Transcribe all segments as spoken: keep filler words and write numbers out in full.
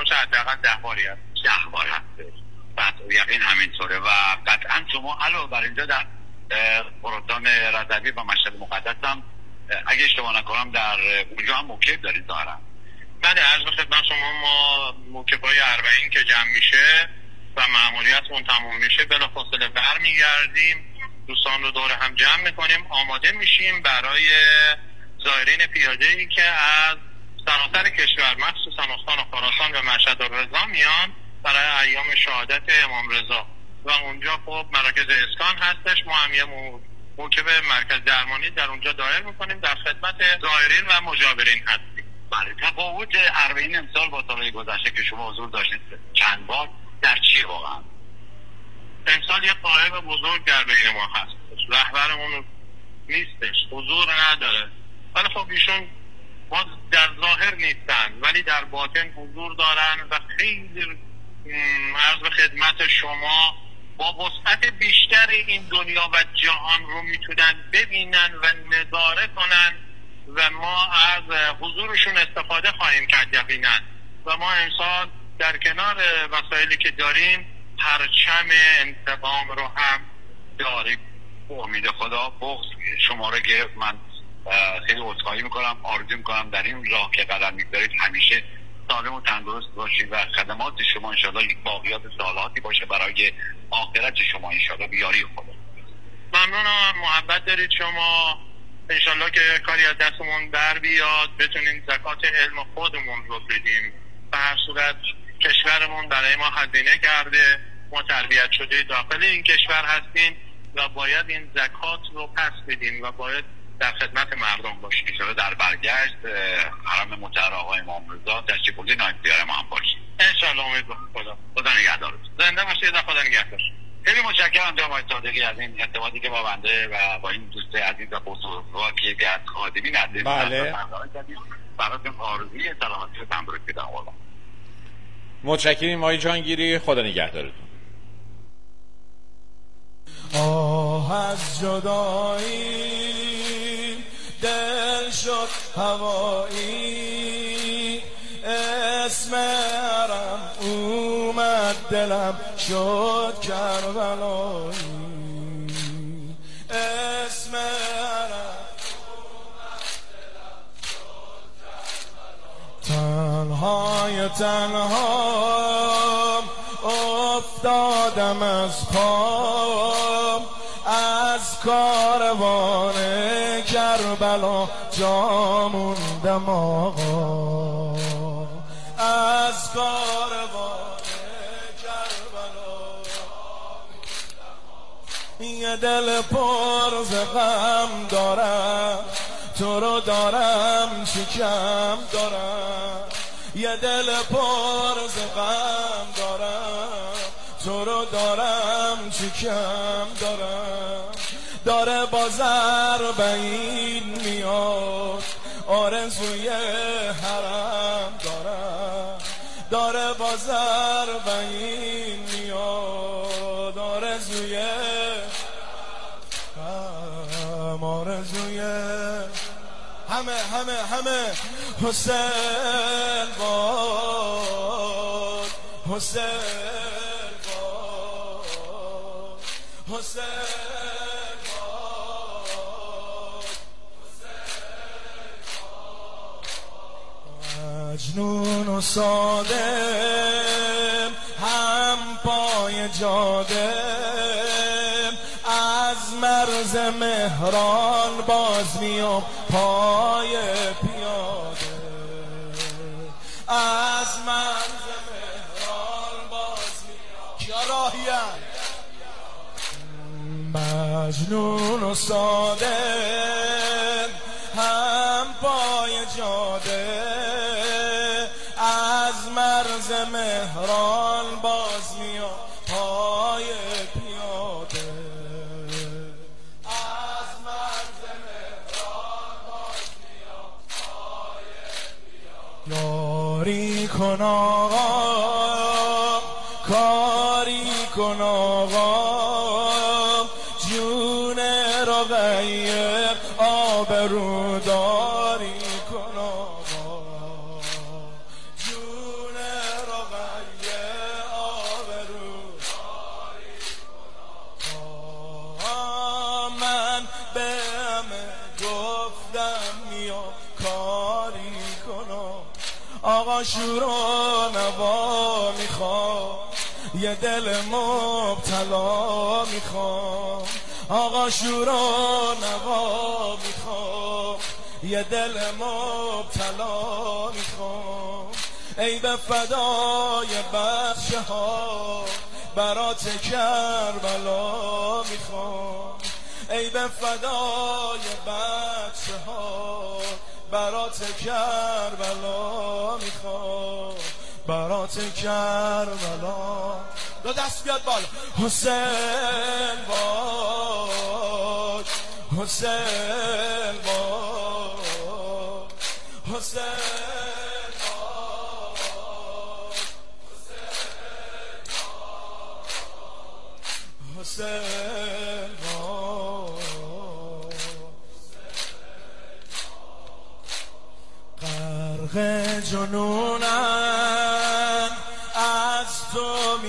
باشه حداقل ده باری هست. ده بار هست. بعد یقین همینطوره و قطعا شما علاوه بر اینجا در خراسان رضوی و مشهد مقدس هم اگه اشتباه نکنم در اونجا هم موکب دارید ظاهرا. بله عرض به خدمت شما ما موکبای اربعین که جمع میشه و مأموریتمون تموم میشه بلافاصله برمیگردیم دوستان رو دور هم جمع میکنیم، آماده میشیم برای زائرین پیاده‌ای که از سراسر کشور مخصوصا استان خراسان و مشهد الرضا میان برای ایام شهادت امام رضا و اونجا خب مراکز اسکان هستش. ما هم یه موکب مرکز درمانی در اونجا دایر میکنیم، در خدمت زائرین و مجاورین هستیم. بله تفاوت اربعین امسال با سالهای گذشته که شما حضور داشتید چند بار در چی واقعا؟ امسال یه قائم بزرگ در بین ما هست، رهبرمون نیستش، حضور نداره، ولی خب ایشون ما در ظاهر نیستن ولی در باطن حضور دارن و خیلی عرض به خدمت شما با وسعت بیشتر این دنیا و جهان رو میتونن ببینن و نظاره کنن و ما از حضورشون استفاده خواهیم کرد یقینا. و ما امسال در کنار وسایلی که داریم پرچم انتقام رو هم داریم. امید خدا بغض شما رو گرفت. من خیلی عذرخواهی میکنم، آرزو میکنم در این راه که قدم میگذارید همیشه سالم و تندرست باشید و خدمات شما انشاءالله یک باقیات سالاتی باشه برای آخرت شما انشاءالله بیاری خدا. ممنونم، محبت دارید شما، انشاءالله که کاری از دستمون در بیاد بتونیم زکات علم خودمون رو بدیم. به هر صورت کشورمون برای ما هزینه کرده، ما تربیت شده داخل این کشور هستیم و باید این زکات رو پس بدیم و باید در خدمت مردم باشیم. انشاءالله در برگشت حرم مطهر آقای امام رضا تشریف نایب دیار ما هم باشیم انشاءالله. امید به خدا. خدا نگهدارتون. زنده باشید و خدا نگهدار. خیلی متشکرم جناب آقای صادقی از این ارتباطی که با بنده و با این دوست عزیز و بزرگوار که یکی از خادمین عزیز بله براتون آرزوی سلامتی و تندرستی دارم. والله متشکریم آقای جانگیری، خدا نگهدارتون. آه از جدایی دل شد هوایی، اسم عرم اومد دلم شد کربلایی، اسم عرم اومد دلم شد کربلایی، تنهای تنها افتادم از پام، از کاروان کربلا جا موندم آقا، از کاروان کربلا یه دل پر ز غم دارم، تو رو دارم چی کم دارم، یه دل پر ز غم دارم، تو رو دارم چی کم دارم، داره بازر بین میاد آرزوی حرم دارم، داره بازر بین میاد آرزوی حرم، آرزوی همه همه همه حسین باد، حسین باد، حسین باد، مجنون و ساده هم پای جاده، از مرز مهران باز میام پای پیاده، از مرز مهران باز میام کیا راهیم، مجنون و ساده هم پای جاده، از مرز مهران باز میام پای پیاده، از مرز مهران باز میام پای پیاده، یاری کن آقا کاری کن آقا، جون رقیق آبروداری کن آقا، جون آقا شورا نوا میخوام، یه دل مبتلا میخوام. آقا شورا نوا میخوام، یه دل مبتلا میخوام. ای به فدای بچه ها برات کربلا میخوام. ای به فدای بچه ها برات کربلا میخوام، برات کربلا. دو دست بیاد بالا. حسین باد، حسین باد، حسین باد، حسین باد. غرق جنونم از تو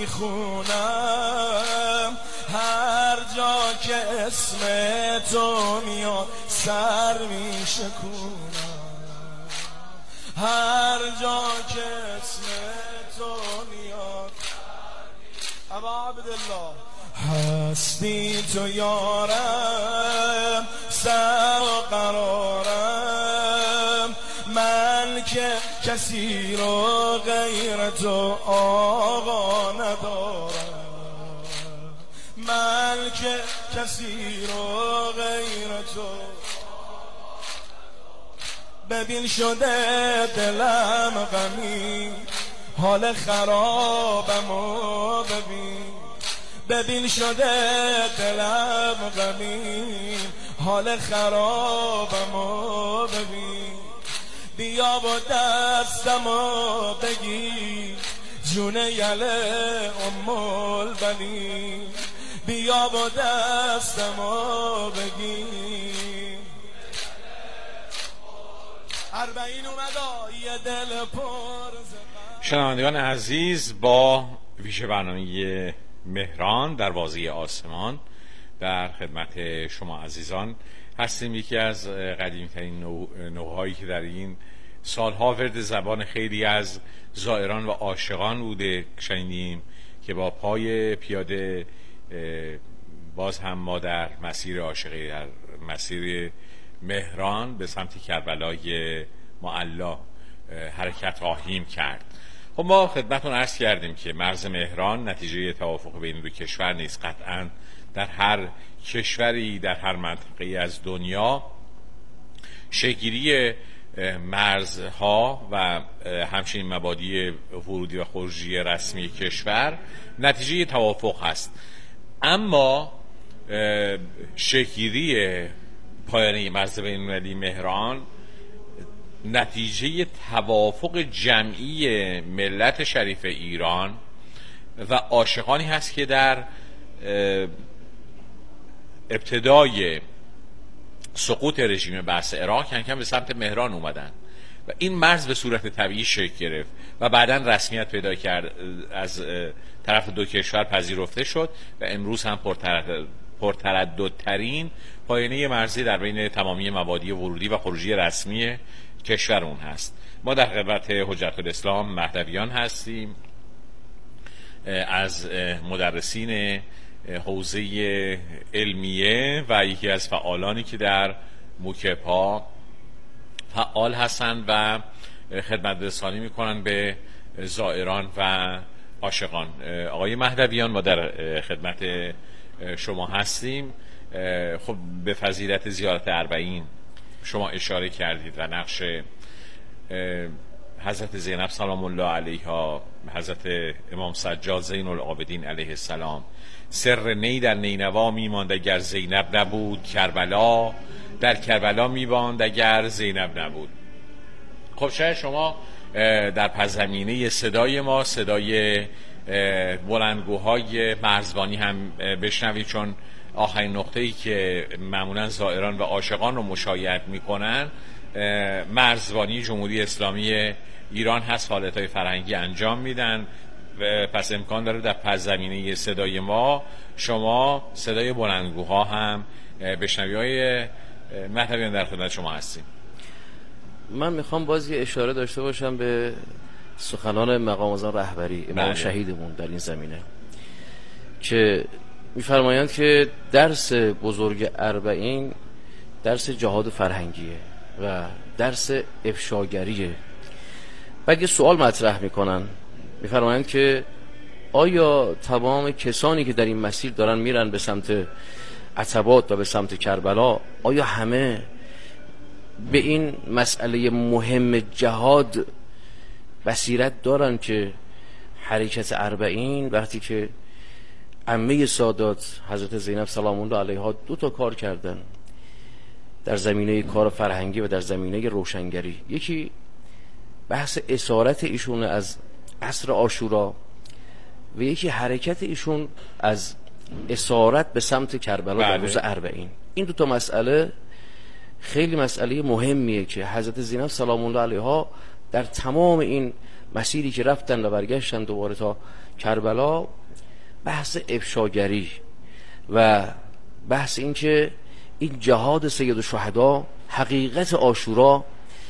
میخونم، هر جا که اسم تو میاد سر میشکونم. هر جا که اسم تو میاد. ابا عبدالله هستی تو یارم، سر و قرارم. من که کسی رو غیر تو آقا ندارم. من که کسی رو غیر تو. ببین شده دلم غمی، حال خرابم و ببین. ببین شده دلم غمی، حال خرابم و ببین. بیا با دستم و بگی جون یله ام البنین. بیا با دستم و بگی اربعین اومدا یه دل پر. شنوندگان عزیز، با ویژه برنامه مهران در بازی آسمان در خدمت شما عزیزان هستیم. یکی از قدیمی‌ترین نوع‌هایی که در این سالها ورد زبان خیلی از زائران و عاشقان بوده شنیدیم که با پای پیاده باز هم ما در مسیر عاشقی، در مسیر مهران به سمت کربلای معلا حرکت خواهیم کرد. خب ما خدمتتون عرض کردیم که مرز مهران نتیجه توافق بین دو کشور نیست. قطعاً در هر کشوری، در هر منطقه‌ای از دنیا شکل‌گیری مرزها و همچنین مبادی ورودی و خروجی رسمی کشور نتیجه توافق هست. اما شکل‌گیری پایانه مرز بین‌المللی مهران نتیجه توافق جمعی ملت شریف ایران و عاشقانی هست که در ابتدای سقوط رژیم بأس عراق کم کم به سمت مهران اومدن و این مرز به صورت طبیعی شکل گرفت و بعداً رسمیت پیدا کرد، از طرف دو کشور پذیرفته شد و امروز هم پرترددترین پایانه مرزی در بین تمامی مبادی ورودی و خروجی رسمی کشور اون هست. ما در خدمت حجت الاسلام مهدویان هستیم، از مدرسین حوزه علمیه و یکی از فعالانی که در موکپا فعال هستند و خدمت رسانی میکنن به زائران و عاشقان. آقای مهدویان، ما در خدمت شما هستیم. خب به فضیلت زیارت اربعین شما اشاره کردید و نقش حضرت زینب سلام الله علیها، حضرت امام سجاد زین العابدین علیه السلام. سر نی در نینوا میماند اگر زینب نبود، کربلا در کربلا میماند اگر زینب نبود. خب شاید شما در پس‌زمینه صدای ما صدای بلندگوهای مرزبانی هم بشنوید، چون آخرین نقطه‌ای که معمولا زائران و عاشقان رو مشایعت میکنن مرزبانی جمهوری اسلامی ایران هست، فعالیت‌های فرهنگی انجام میدن و پس امکان داره در پس زمینه صدای ما شما صدای بلندگوها هم بشنوید. های مهدویان در خدمت شما هستیم. من میخوام باز یه اشاره داشته باشم به سخنان مقام معظم رهبری امام بله. شهیدمون در این زمینه که میفرمایند که درس بزرگ اربعین درس جهاد فرهنگیه و درس افشاگریه. بعد یه سوال مطرح میکنن، میفرمایند که آیا تمام کسانی که در این مسیر دارن میرن به سمت عتبات و به سمت کربلا، آیا همه به این مسئله مهم جهاد بصیرت دارن که حرکت اربعین وقتی که عمه سادات حضرت زینب سلام الله علیها دو تا کار کردن در زمینه کار فرهنگی و در زمینه روشنگری، یکی بحث اسارت ایشون از عصر عاشورا و یکی حرکت ایشون از اسارت به سمت کربلا در روز اربعین. این دو تا مسئله خیلی مسئله مهمیه که حضرت زینب سلام الله علیها در تمام این مسیری که رفتن و برگشتن دوباره تا کربلا، بحث افشاگری و بحث این که این جهاد سید الشهدا، حقیقت عاشورا،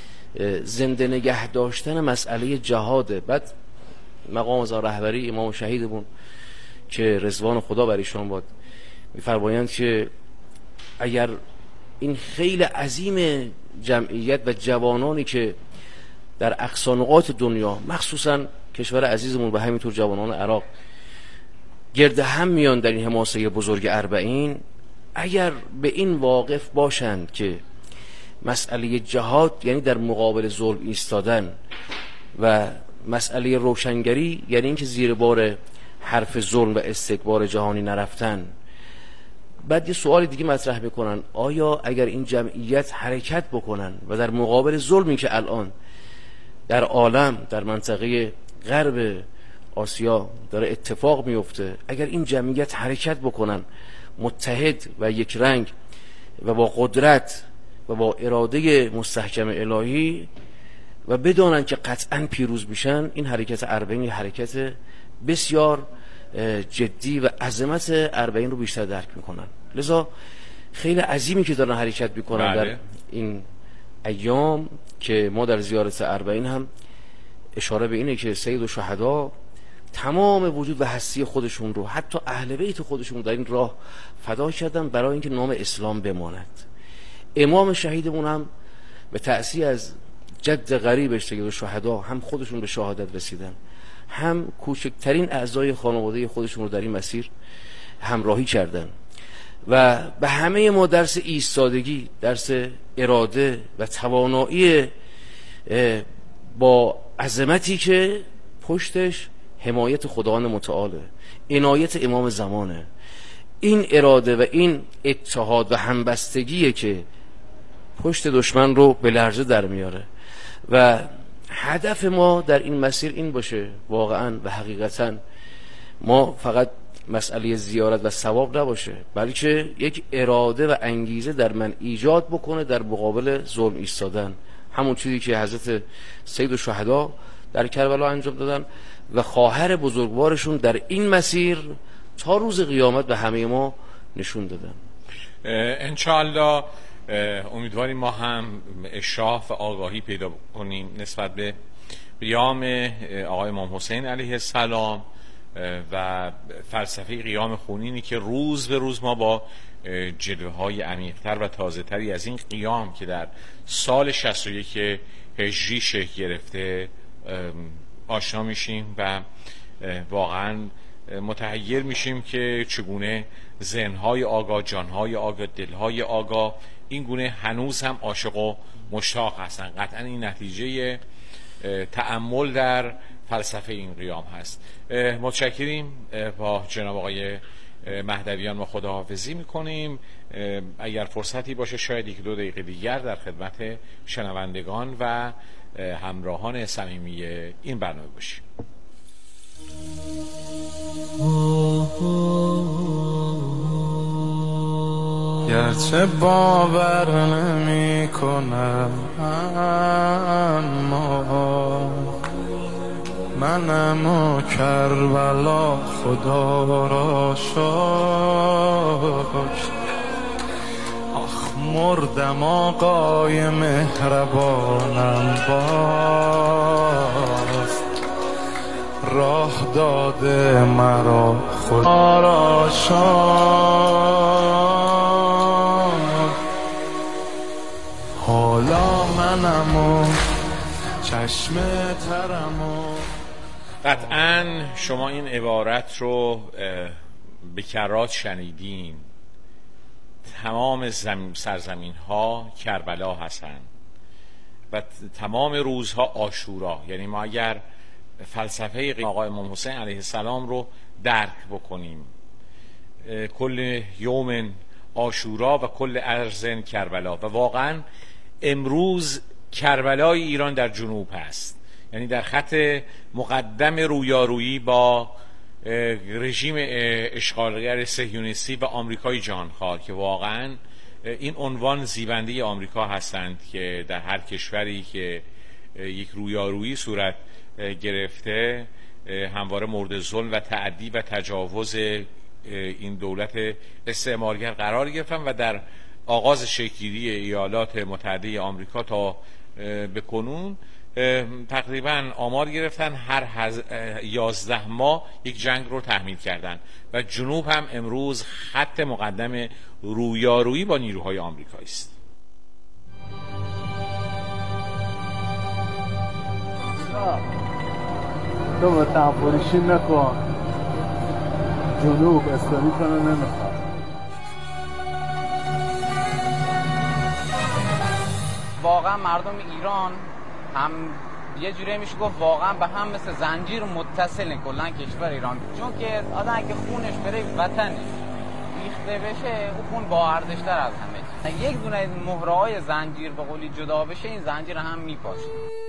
زنده نگه داشتن مسئله جهاده. بعد مقام معظم رهبری امام شهیدمون که رضوان خدا بر ایشان باد می‌فرمایند که اگر این خیلی عظیم جمعیت و جوانانی که در اقصا نقاط دنیا، مخصوصا کشور عزیزمون و همینطور جوانان عراق گرد هم میان در این حماسه بزرگ اربعین، اگر به این واقف باشند که مسئله جهاد یعنی در مقابل ظلم ایستادن و مسئله روشنگری یعنی اینکه زیر بار حرف ظلم و استکبار جهانی نرفتن. بعد یه سوال دیگه مطرح میکنن، آیا اگر این جمعیت حرکت بکنن و در مقابل ظلمی که الان در عالم در منطقه غرب آسیا داره اتفاق میفته، اگر این جمعیت حرکت بکنن متحد و یک رنگ و با قدرت و با اراده مستحکم الهی و بدانن که قطعا پیروز میشن، این حرکت اربعین حرکت بسیار جدی و عظمت اربعین رو بیشتر درک میکنن. لذا خیلی عظیمی که دارن حرکت میکنن در این ایام که ما در زیارت اربعین هم اشاره به اینه که سید الشهدا تمام وجود و هستی خودشون رو، حتی اهل بیت خودشون در این راه فدا کردن برای اینکه نام اسلام بماند. امام شهیدمون هم به تأثیر از جد غریبش سید الشهدا هم خودشون به شهادت رسیدن، هم کوچکترین اعضای خانواده خودشون رو در این مسیر همراهی کردن و به همه ما درس ایستادگی، درس اراده و توانایی با عظمتی که پشتش حمایت خداوند متعاله، عنایت امام زمانه، این اراده و این اتحاد و همبستگیه که پشت دشمن رو به لرزه در میاره و هدف ما در این مسیر این باشه واقعا و حقیقتا ما فقط مسئله زیارت و ثواب نباشه، بلکه یک اراده و انگیزه در من ایجاد بکنه در مقابل ظلم ایستادن، همون چیزی که حضرت سید الشهدا در کربلا انجام دادن و خواهر بزرگوارشون در این مسیر تا روز قیامت به همه ما نشون دادن. انشاءالله امیدواریم ما هم اشراف و آگاهی پیدا کنیم نسبت به قیام آقای امام حسین علیه السلام و فلسفه قیام خونینی که روز به روز ما با جلوه های عمیق‌تر و تازه تری از این قیام که در سال شصت و یک هجری شکل گرفته آشنا میشیم و واقعا متحیر میشیم که چگونه ذهن‌های آگاه، جان‌های آگاه، دل‌های آگاه این گونه هنوز هم عاشق و مشتاق هستن. قطعا این نتیجه تأمل در فلسفه این قیام هست. متشکریم، با جناب آقای مهدویان ما خداحافظی میکنیم. اگر فرصتی باشه شاید یک دو دقیقه دیگر در خدمت شنوندگان و همراهان صمیمی این برنامه باشیم. گرچه باور نمی کنم اما منم و کربلا خدا را شکر. آخ مردم آقای مهربانم باز راه داده مرا خدا را شان. حالا منم و چشم ترم و قطعا شما این عبارت رو به کرات شنیدین. تمام سرزمین ها کربلا هستند و تمام روزها عاشورا. یعنی ما اگر فلسفه آقای امام حسین علیه السلام رو درک بکنیم، کل یوم عاشورا و کل ارض کربلا، و واقعا امروز کربلای ایران در جنوب هست، یعنی در خط مقدم رویارویی با رژیم اشغالگر صهیونیستی و آمریکای جهانخوار، که واقعا این عنوان زیبنده آمریکا هستند که در هر کشوری که یک رویارویی صورت گرفته همواره مورد ظلم و تعدی و تجاوز این دولت استعمارگر قرار گرفتن و در آغاز شکل‌گیری ایالات متحده آمریکا تا به کنون تقریبا آمار گرفتن هر هز... یازده ماه یک جنگ رو تحمیل کردن و جنوب هم امروز خط مقدم رویارویی با نیروهای آمریکایی است. تو با تنفوریشی نکن، جنوب اسلامی کنو نمیخواد. واقعا مردم ایران هم یه جوری میشه گفت واقعا به هم مثل زنجیر متصل کلا کشور ایران، چون که آدم که خونش بره وطنش ریخته بشه اون خون با ارزش‌تر از همه. یک دونه از مهره‌های زنجیر به قولی جدا بشه این زنجیر هم میپاشه.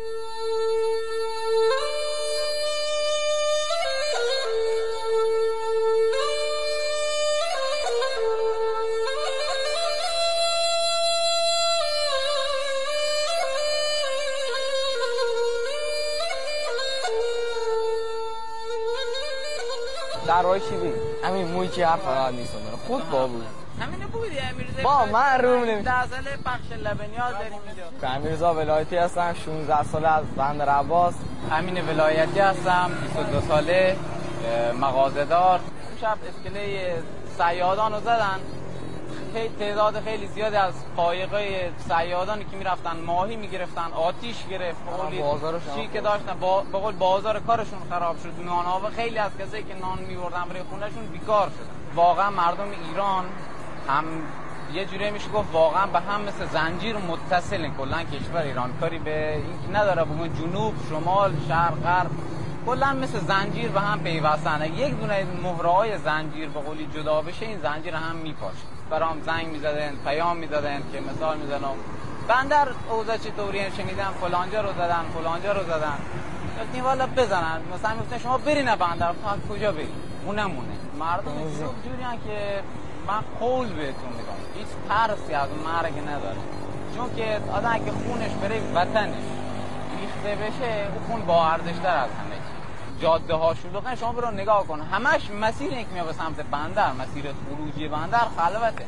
در راه چی بید؟ همین موی که حرف فقط نیست خود با بود همینه بودی امیرزا با من روم نمیشه ده ساله پخش لبنیاز داریم اینجا. امیرزا ولایتی هستم، شانزده ساله از بندر عباس. امین ولایتی هستم، بیست و دو ساله، مغازه دار. شب اسکله صیادان رو زدن، خیلی تعداد خیلی زیادی از قایقای صیادانی که میرفتن ماهی میگرفتن آتیش گرفت، چی که داشتن با به قول بازار کارشون خراب شد. نان‌ها خیلی از کسایی که نان می‌بردن برای خونه‌شون بیکار شدن. واقعا مردم ایران هم یه جوری میشه گفت واقعا به هم مثل زنجیر متصل کلا کشور ایران، کاری به این نداره بگم جنوب شمال شرق غرب کلا مثل زنجیر به هم پیوستن. یک دونه از مهره‌های زنجیر به قولی جدا بشه این زنجیر هم میپاشه. برام زنگ میزدن، پیام میدادن که مثال میزنم بندر اوضاع چطوریه، شنیدم فلانجا رو زدن فلانجا رو زدن. گفتیم والا بزنن، مثلا گفتن شما برین بندر، کجا برین؟ اونمونه. مردم جنوب جوریان که من قول بهتون میگم هیچ ترسی از مرگ نداره، چون که آدم که خونش بره وطنش ریخته بشه اون خون با ارزش‌تر از همه چی. جاده ها شلوغه، شما برو نگاه کن همش مسیر یک میاد به سمت بندر، مسیر خروجی بندر خلوته.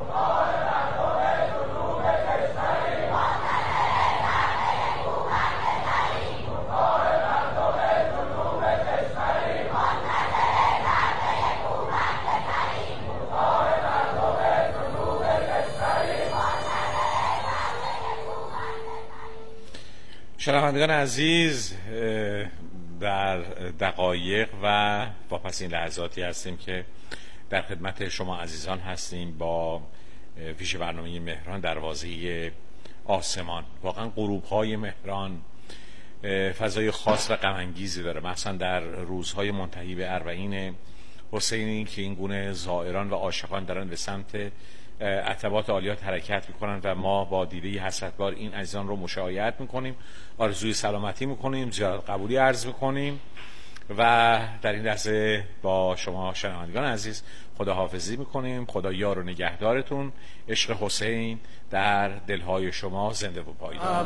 شنوندگان عزیز، در دقایق و با پس این لحظاتی هستیم که در خدمت شما عزیزان هستیم با ویژه برنامه مهران دروازه آسمان. واقعا غروب‌های مهران فضای خاص و غم انگیزی داره، مثلا در روزهای منتهی به اربعین حسینی که این گونه زائران و عاشقان دارن به سمت عتبات عالیات حرکت میکنن و ما با دیده حسرتبار این عزیزان رو مشاهده میکنیم، آرزوی سلامتی میکنیم، زیارت قبولی عرض میکنیم و در این لحظه با شما شنوندگان عزیز خداحافظی میکنیم. خدا یار و نگهدارتون، عشق حسین در دلهای شما زنده و پایدار.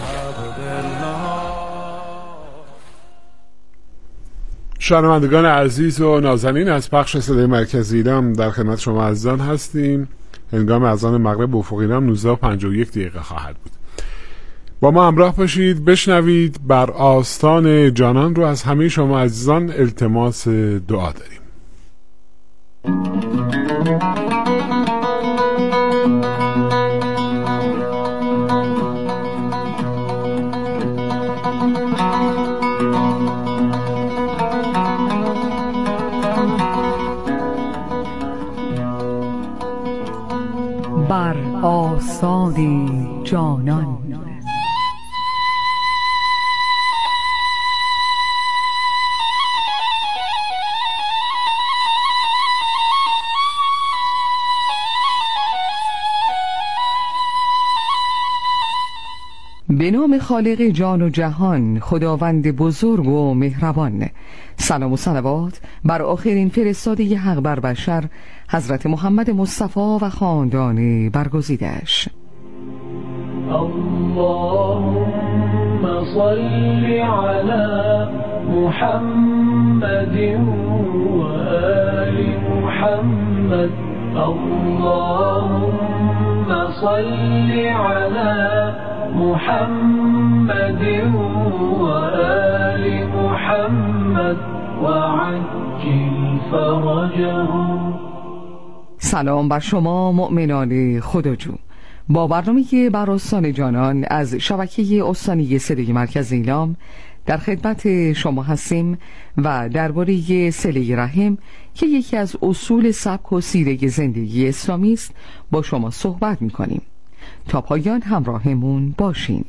شنوندگان عزیز و نازنین از پخش صدای مرکزی ایران در خدمت شما عزیزان هستیم. هنگام اذان مغرب افق ایران نوزده و پنجاه و یک دقیقه خواهد بود. با ما همراه باشید، بشنوید بر آستان جانان رو از همه شما عزیزان التماس دعا داریم. بر آستان جانان. به نام خالق جان و جهان، خداوند بزرگ و مهربان. سلام و صلوات بر آخرین فرستاده حق بر بشر، حضرت محمد مصطفی و خاندان برگزیده‌اش. اللهم صل علی محمد و آل محمد. اللهم صل علی محمد و آل محمد و عجل فرجهم. سلام بر شما مؤمنان خداجو. با برنامه بر آستان جانان از شبکه استانی صدای مرکز ایلام در خدمت شما هستیم و درباره صله رحم که یکی از اصول سبک و سیره زندگی اسلامی است با شما صحبت می‌کنیم. تا پایان همراهمون باشین.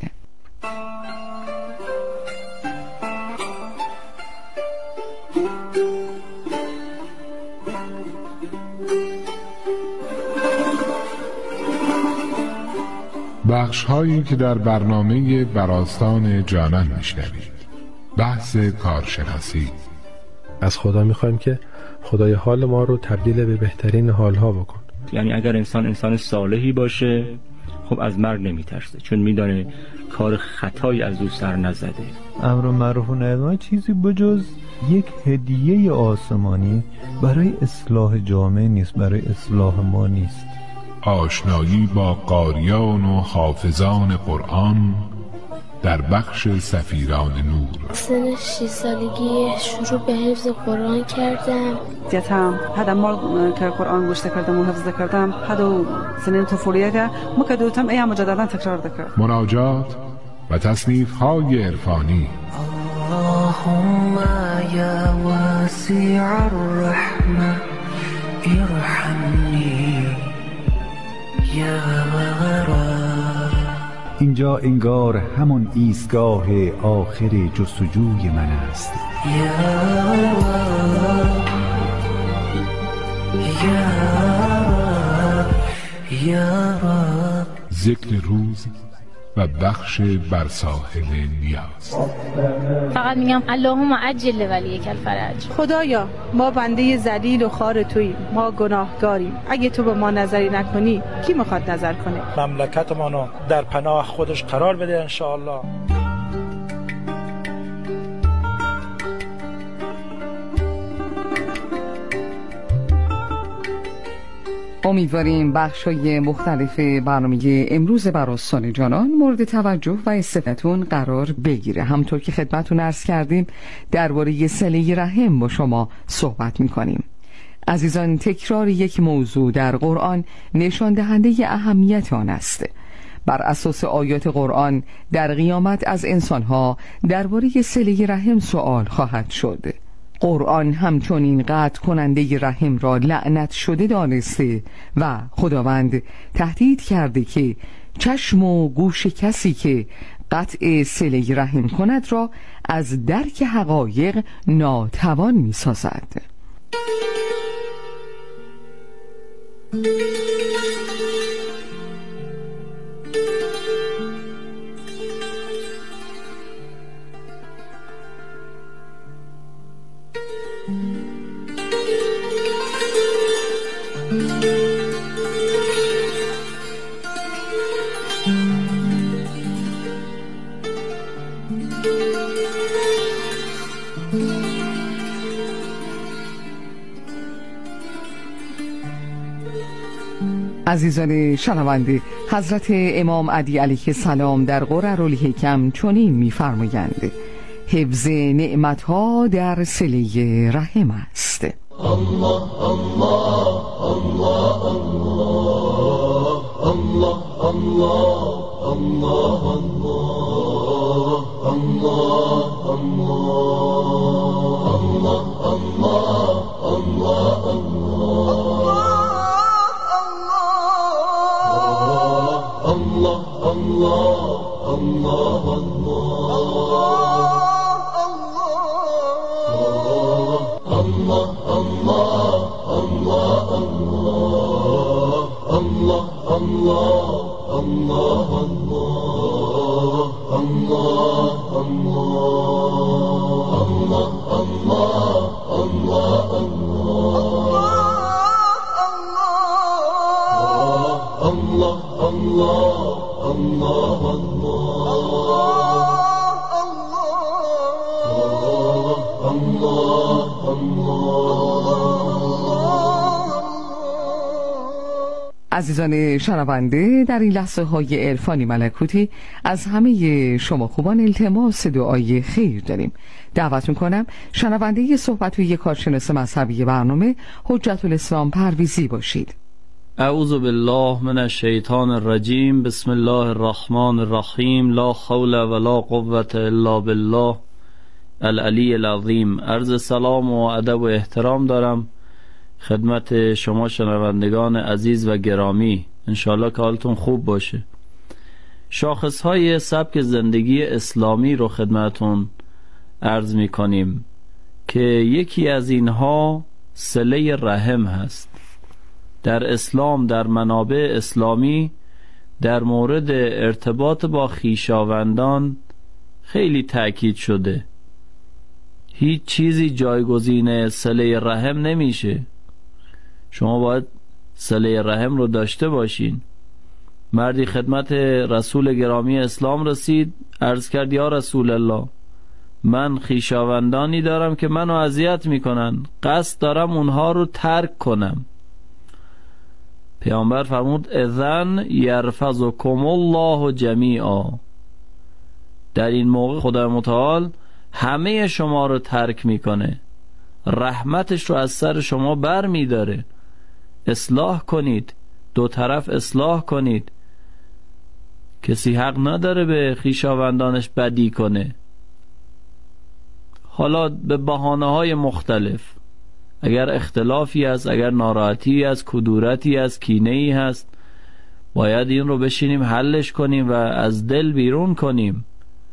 بخش هایی که در برنامه بر آستان جانان میشنوید. بحث کارشناسی. از خدا میخوایم که خدای حال ما رو تبدیل به بهترین حالها بکن. یعنی اگر انسان انسان صالحی باشه، خب از مرگ نمیترسه، چون میدانه کار خطایی از او سر نزده. امر معروف و نهی عنکر چیزی بجز یک هدیه آسمانی برای اصلاح جامعه نیست، برای اصلاح ما نیست. آشنایی با قاریان و حافظان قرآن در بخش سفیران نور. سن شش سالگی شروع به حفظ قرآن کردم. دیتم هذا مال که قرآن گوش کردم و حفظ کردم هذا سنین طفولیت مکدوتم ایام مجددا تکرار دکر. مناجات و تصنیف های عرفانی. اللهم یا واسع الرحمه ارحمنی یا غرا. اینجا انگار همون ایستگاه آخر جستجوی من است. یا رب یا رب یا رب. ذکر روز و بخش بر ساحل نیاز. فقط میگم اللهم عجل ولیک الفرج. خدایا ما بنده ذلیل و خوار توییم، ما گناهگاریم، اگه تو به ما نظری نکنی کی میخواد نظر کنه؟ مملکتمانو در پناه خودش قرار بده انشاءالله. امیدواریم بخش‌های مختلف برنامه امروز بر آستان جانان مورد توجه و استفاده‌تون قرار بگیره. همونطور که خدمتتون عرض کردیم درباره صله رحم با شما صحبت می‌کنیم. عزیزان، تکرار یک موضوع در قرآن نشان دهنده اهمیت آن است. بر اساس آیات قرآن در قیامت از انسان‌ها درباره صله رحم سوال خواهد شد. قرآن همچنین قطع کننده رحم را لعنت شده دانسته و خداوند تهدید کرده که چشم و گوش کسی که قطع صله رحم کند را از درک حقایق ناتوان می سازد. عزیزان شنونده، حضرت امام علی علیه السلام در قرر الحکم چنین می‌فرمایند: حفظ نعمت‌ها در صله رحم است. الله الله الله الله الله الله الله الله الله عزیزان شنونده، در این لحظه های عرفانی ملکوتی از همه شما خوبان التماس دعای خیر داریم. دعوت میکنم شنونده صحبت و یک کارشناس مذهبی برنامه حجت الاسلام پرویزی باشید. اعوذ بالله من الشیطان الرجیم. بسم الله الرحمن الرحیم. لا حول ولا قوة الا بالله العلی العظیم. عرض سلام و ادب و احترام دارم خدمت شما شنوندگان عزیز و گرامی. انشالله که حالتون خوب باشه. شاخصهای سبک زندگی اسلامی رو خدمتون عرض می کنیم که یکی از اینها صله رحم هست. در اسلام، در منابع اسلامی، در مورد ارتباط با خویشاوندان خیلی تأکید شده. هیچ چیزی جایگزین صله رحم نمیشه. شما باید صله رحم رو داشته باشین. مردی خدمت رسول گرامی اسلام رسید، عرض کرد یا رسول الله، من خویشاوندانی دارم که منو اذیت میکنن، قصد دارم اونها رو ترک کنم. پیامبر فرمود اذن یرفضکم الله جمیعا. در این موقع خدا متعال همه شما رو ترک میکنه، رحمتش رو از سر شما بر میداره. اصلاح کنید، دو طرف اصلاح کنید. کسی حق نداره به خویشاوندانش بدی کنه، حالا به بهانه‌های مختلف. اگر اختلافی هست، اگر ناراحتی هست، کدورتی هست، کینه‌ای هست، باید این رو بشینیم حلش کنیم و از دل بیرون کنیم،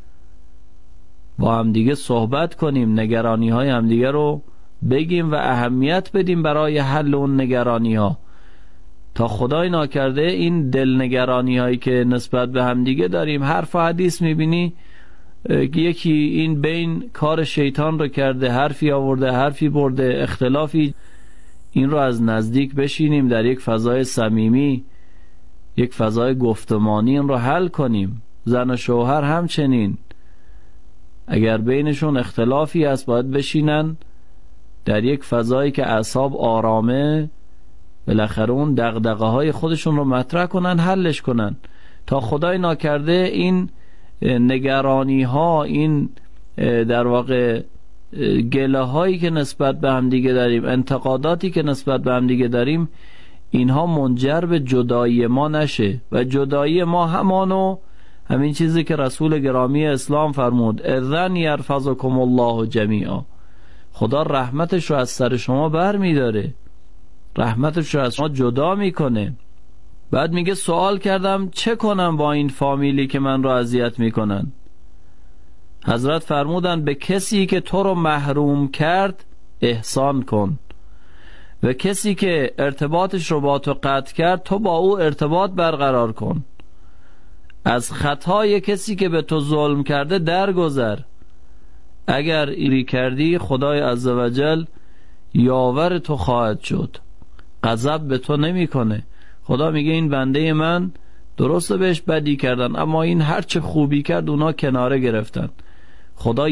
با همدیگه صحبت کنیم، نگرانی های همدیگه رو بگیم و اهمیت بدیم برای حل اون نگرانی ها، تا خدای ناکرده این دل نگرانی هایی که نسبت به همدیگه داریم، حرف و حدیث میبینی یکی این بین کار شیطان رو کرده، حرفی آورده، حرفی برده، اختلافی، این رو از نزدیک بشینیم در یک فضای صمیمی، یک فضای گفتمانی این رو حل کنیم. زن و شوهر همچنین، اگر بینشون اختلافی هست باید بشینن در یک فضایی که اعصاب آرامه، بالاخره اون دغدغه های خودشون رو مطرح کنن، حلش کنن، تا خدای ناکرده این نگرانی ها، این در واقع گله هایی که نسبت به هم دیگه داریم، انتقاداتی که نسبت به هم دیگه داریم، اینها منجر به جدایی ما نشه. و جدایی ما همانو همین چیزی که رسول گرامی اسلام فرمود اذن یرفضکم الله جمیعا. خدا رحمتش رو از سر شما بر می داره، رحمتش رو از شما جدا میکنه. بعد میگه سوال کردم چه کنم با این فامیلی که من رو اذیت میکنن؟ حضرت فرمودن به کسی که تو رو محروم کرد احسان کن، و کسی که ارتباطش رو با تو قطع کرد تو با او ارتباط برقرار کن. از خطای کسی که به تو ظلم کرده درگذر. اگر ایری کردی خدای عزوجل یاور تو خواهد شد، غضب به تو نمی کنه. خدا میگه این بنده من درسته بهش بدی کردن، اما این هرچه خوبی کرد اونا کناره گرفتن. خدا